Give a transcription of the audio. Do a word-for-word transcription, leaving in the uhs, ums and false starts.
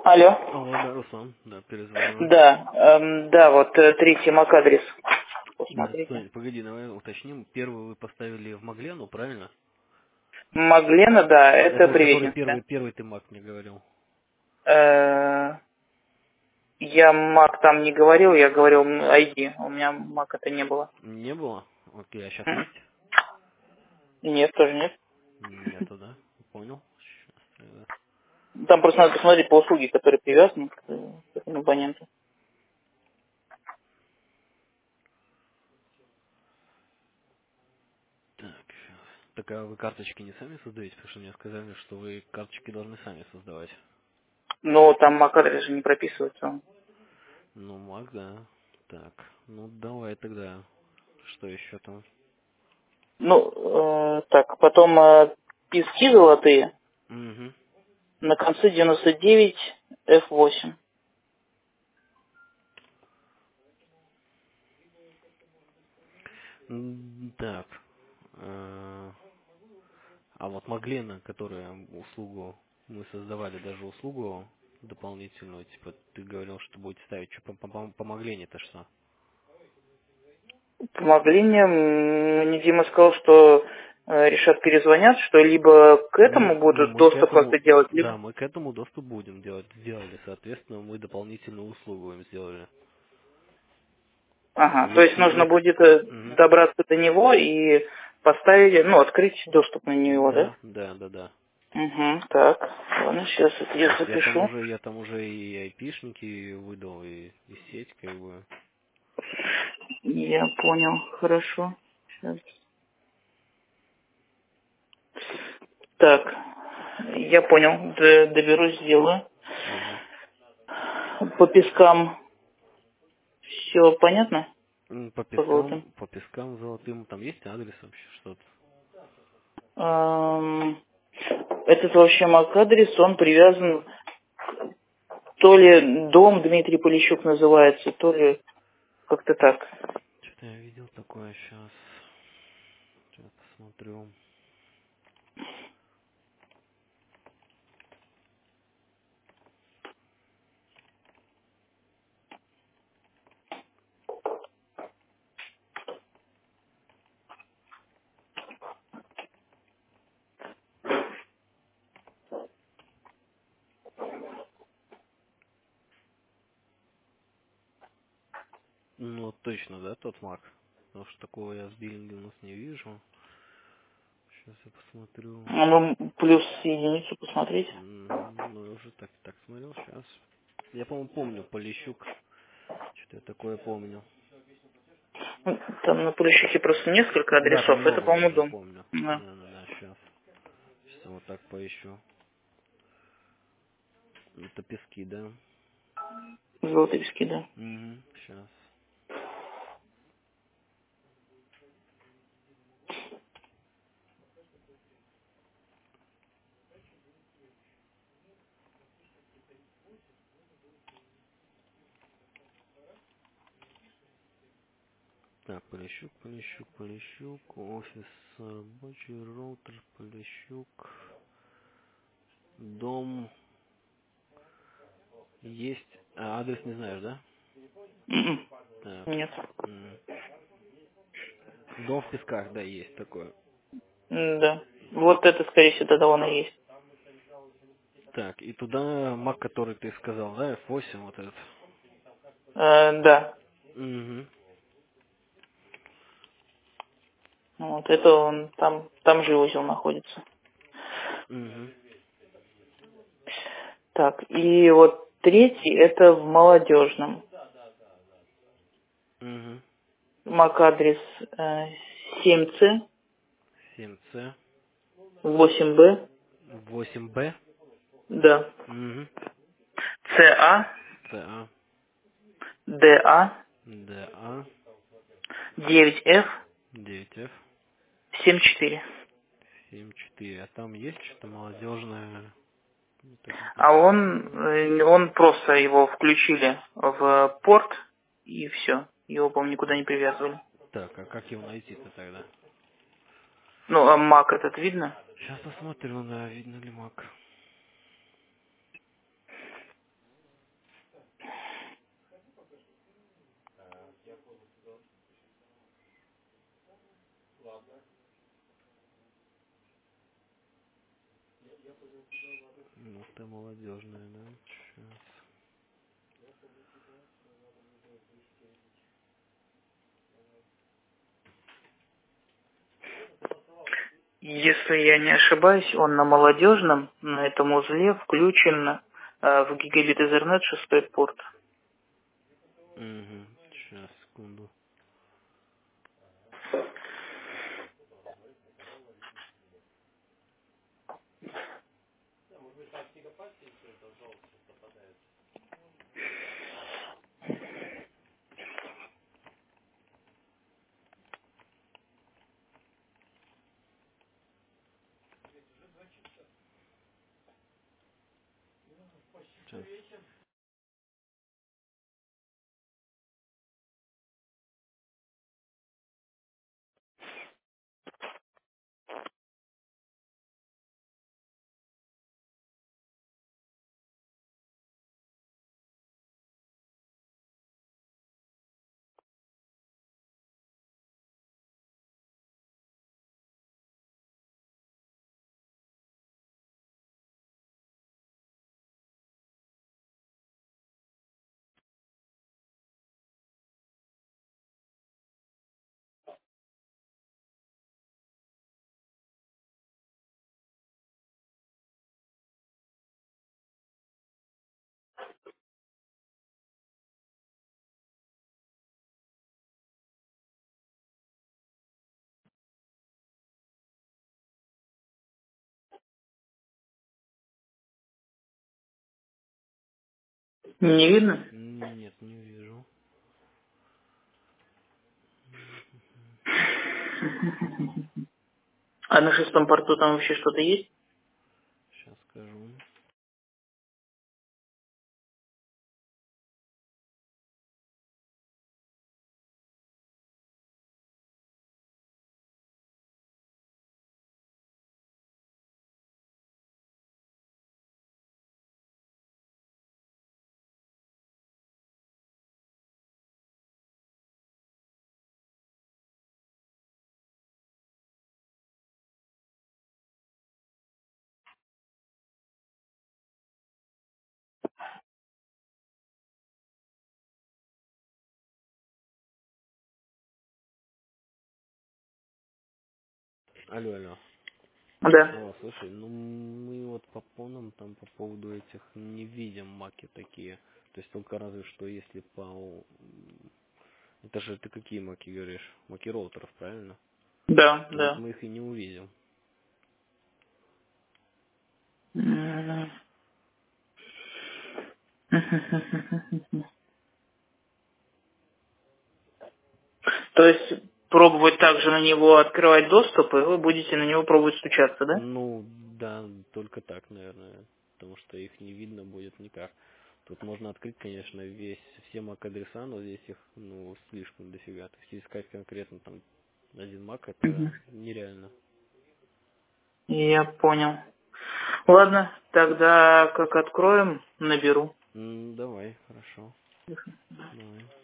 Алло. Алло, да, Руслан, да, перезвонил. Да, эм, да, вот э, третий мак-адрес. Да, Посмотрите. стой, погоди, давай уточним. Первый вы поставили в Маглену, правильно? Маглена, да, это Это вот который Приветинская. первый, первый ты маг мне говорил. Э, Я мак там не говорил, я говорил м, ай ди. У меня мак это не было. Не было? Окей, а сейчас М? есть? Нет, тоже нет. Нету, да? Понял. Сейчас тогда. Там просто надо посмотреть по услуге, которые привязаны к, э, к этому абоненту. Так, сейчас. Так, а вы карточки не сами создаете? Потому что мне сказали, что вы карточки должны сами создавать. Но там мак-адрес же не прописывается. Ну, маг, да. Так, ну давай тогда. Что еще там? Ну, э, так, потом э, пески золотые Угу. на конце девяносто девять эф восемь. Так. э, А вот Маглена, которая услугу, мы создавали даже услугу дополнительную, типа ты говорил, что будете ставить, что по, по, по Маглене-то что? Помогли мне. м, Мне Дима сказал, что э, решат перезвонят, что либо к Ну, этому ну, будут мы к доступ как-то этому, делать, да, либо... мы к этому доступ будем делать, сделали, соответственно, мы дополнительную услугу им сделали. Ага, то есть Если, нужно если, будет э, мгм. добраться до него и поставить, ну, открыть доступ на него, да? Да, да, да, да. Угу, так, ладно, сейчас это То я есть я там запишу. уже, я там уже и айпишники выдал, и, и сеть, как бы. Я понял, хорошо. Сейчас. Так, я понял, д- доберусь, сделаю. Мгм. По пескам все понятно? М, По По пескам, золотым? по пескам золотым, там есть адрес вообще, что-то? Ам, Этот вообще мак-адрес, он привязан, то ли дом Дмитрий Полищук называется, то ли как-то так. Что-то я видел такое сейчас. Сейчас посмотрю. Ну, точно, да, тот маг? Потому что такого я в биллинге у нас не вижу. Сейчас я посмотрю. А ну, плюс единицу посмотреть. Мгм, Ну, я уже так, так смотрел сейчас. Я, по-моему, помню, Полищук. Что-то я такое помню. Ну, там на Полищуке просто несколько Да, там адресов, это, много, да, по-моему, я дом. помню. Да. Да, да, да, сейчас. Сейчас вот так поищу. Это пески, да? Золотые да. Угу, сейчас. Так, Полищук, Полищук, Полищук, офис, рабочий роутер, Полищук, дом есть. А, адрес не знаешь, да? М-м. Так. Нет. м. Дом в Песках, да, есть такое. М, Да. Вот это, скорее всего, тогда он и есть. Так, и туда маг, который ты сказал, да, эф восемь вот этот. Э, да. Угу. Вот это он там, там же узел находится. Угу. Так, и вот третий это в молодежном. Угу. мак-адрес э, семь цэ, семь цэ, восемь бэ, восемь бэ. да, Угу. цэ а, ЦА, дэ а, ДА, девять эф, девять эф, семь четыре. семь четыре. А там есть что-то молодежное? Это А где-то. он, э, он просто его включили в порт, и все. Его, по-моему, никуда не привязывали. Так, а как его найти-то тогда? Ну, а мак этот видно? Сейчас посмотрю, да, видно ли маг. Ну, ты молодежная, да? Сейчас. Если я не ошибаюсь, он на молодежном, на этом узле включен э, в гигабит Ethernet шестой порт. Угу. Сейчас, секунду. Сейчас. Не видно? Нет, не вижу. А на шестом порту там вообще что-то есть? Сейчас скажу. Алло, алло. Да. О, слушай, ну мы вот по полным там по поводу этих не видим маки такие. То есть только разве что если по... Это же ты какие маки говоришь? Маки роутеров, правильно? Да, То вот да. мы их и не увидим. М. То есть пробовать также на него открывать доступ, и вы будете на него пробовать стучаться, да? Ну, да, только так, наверное. Потому что их не видно будет никак. Тут можно открыть, конечно, весь, все мак-адреса, но здесь их, ну, слишком дофига. То есть искать конкретно там один мак, это Мгм. нереально. Я понял. Ладно, тогда как откроем, наберу. М, давай, хорошо. Давай.